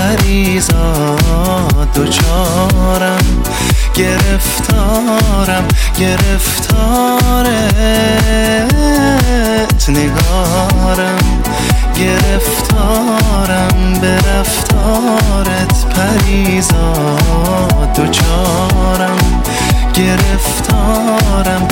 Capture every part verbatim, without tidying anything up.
پریزاد دوچارم، گرفتارم گرفتارت نگارم، گرفتارم به رفتارت پریزاد دوچارم، گرفتارم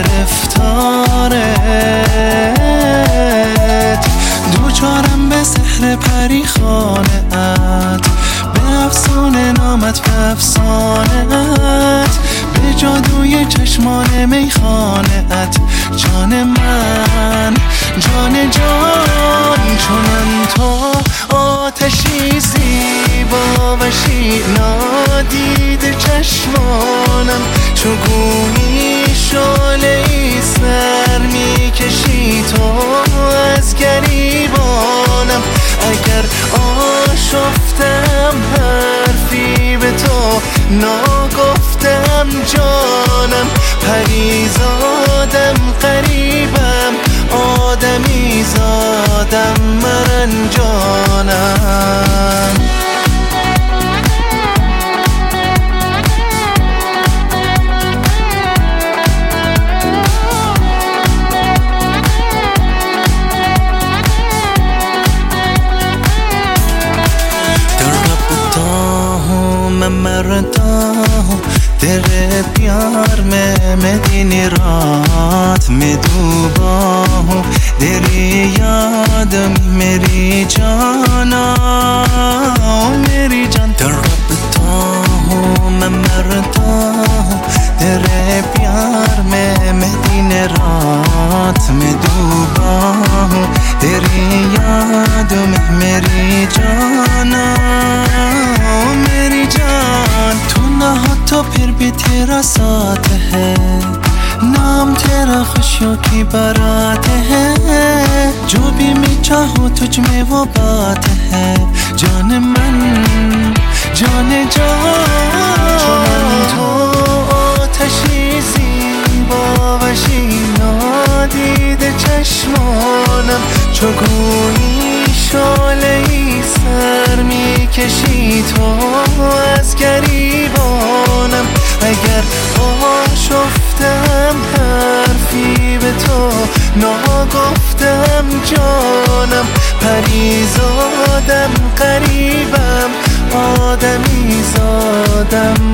گرفتارت دوچارم به سحر پریخانه ات، به افسانه نامت به افسانه‌ات، به جادوی چشمان میخانه ات جان من جان جان، چونم تو آتشی زیبا و نادیده چشمانم، چو گویی شعله‌ای سر میکشی تو از گریبانم، اگر آشفتم حرفی به تو ناگفتم جانم، پریزادم قریبم آدمی زادم مرنجانم. मैं मरता हूँ तेरे प्यार में, मैं दिन रात में डूबा हूँ तेरी याद में, मेरी जाना मेरी जान तड़पता हूँ, मैं मरता हूँ तेरे प्यार में, मैं दिन रात में डूबा हूँ तेरी याद में, मेरी जाना मेरी जान, तू ना हो तो फिर भी तेरा साथ है, नाम तेरा खुशियों की बारात है, जो भी मैं चाहूँ तुझ में वो बात है, जान मन जान जान, तो آتشی زیبا و نادیده چشمانم، چو گویی شعله‌ای سر میکشی تو از گریبانم، اگر آشفتم حرفی به تو ناگفتم جانم، پریزادم قریبم آدمی زادم